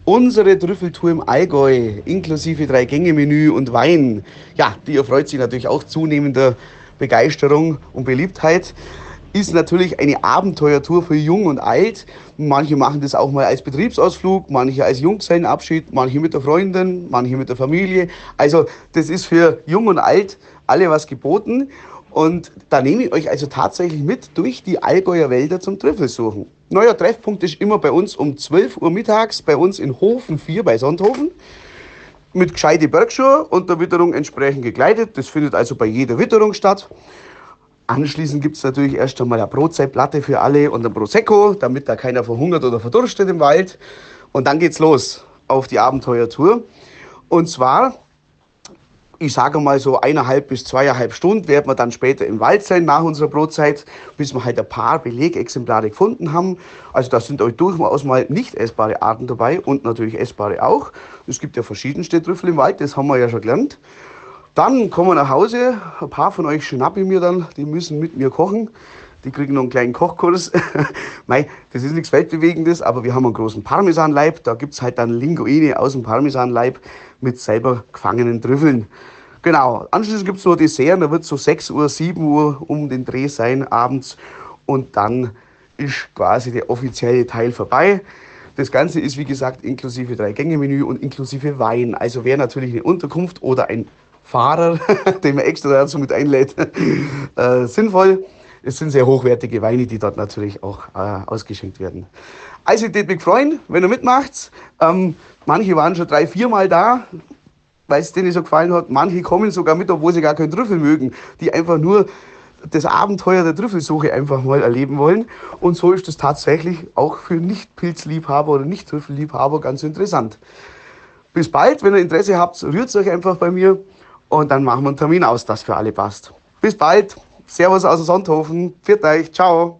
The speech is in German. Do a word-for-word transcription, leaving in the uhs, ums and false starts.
Unsere Trüffeltour im Allgäu, inklusive Drei-Gänge-Menü und Wein, ja, die erfreut sich natürlich auch zunehmender Begeisterung und Beliebtheit, ist natürlich eine Abenteuertour für Jung und Alt. Manche machen das auch mal als Betriebsausflug, manche als Junggesellenabschied, manche mit der Freundin, manche mit der Familie. Also das ist für Jung und Alt alle was geboten. Und da nehme ich euch also tatsächlich mit durch die Allgäuer Wälder zum Trüffelsuchen. Neuer Treffpunkt ist immer bei uns um zwölf Uhr mittags, bei uns in Hofen vier bei Sonthofen. Mit gescheite Bergschuhe und der Witterung entsprechend gekleidet. Das findet also bei jeder Witterung statt. Anschließend gibt es natürlich erst einmal eine Brotzeitplatte für alle und ein Prosecco, damit da keiner verhungert oder verdurstet im Wald. Und dann geht's los auf die Abenteuertour. Und zwar, ich sage mal so eineinhalb bis zweieinhalb Stunden werden wir dann später im Wald sein nach unserer Brotzeit, bis wir halt ein paar Belegexemplare gefunden haben. Also da sind euch durchaus mal nicht essbare Arten dabei und natürlich essbare auch. Es gibt ja verschiedenste Trüffel im Wald, das haben wir ja schon gelernt. Dann kommen wir nach Hause, ein paar von euch schnappe ich mir dann, die müssen mit mir kochen. Die kriegen noch einen kleinen Kochkurs. Mei, das ist nichts Weltbewegendes, aber wir haben einen großen Parmesanleib. Da gibt es halt dann Linguine aus dem Parmesanleib mit selber gefangenen Trüffeln. Genau, anschließend gibt es noch Dessert, da wird so sechs Uhr, sieben Uhr um den Dreh sein abends. Und dann ist quasi der offizielle Teil vorbei. Das Ganze ist, wie gesagt, inklusive Drei-Gänge-Menü und inklusive Wein. Also wer natürlich eine Unterkunft oder ein Fahrer, den man extra dazu mit einlädt, äh, sinnvoll. Es sind sehr hochwertige Weine, die dort natürlich auch äh, ausgeschenkt werden. Also ich würde mich freuen, wenn ihr mitmacht. Ähm, manche waren schon drei, viermal da, weil es denen so gefallen hat. Manche kommen sogar mit, obwohl sie gar keinen Trüffel mögen, die einfach nur das Abenteuer der Trüffelsuche einfach mal erleben wollen. Und so ist es tatsächlich auch für Nicht-Pilzliebhaber oder Nicht-Trüffelliebhaber ganz interessant. Bis bald, wenn ihr Interesse habt, rührt euch einfach bei mir und dann machen wir einen Termin aus, das für alle passt. Bis bald, Servus aus Sonthofen, pfiat euch, ciao.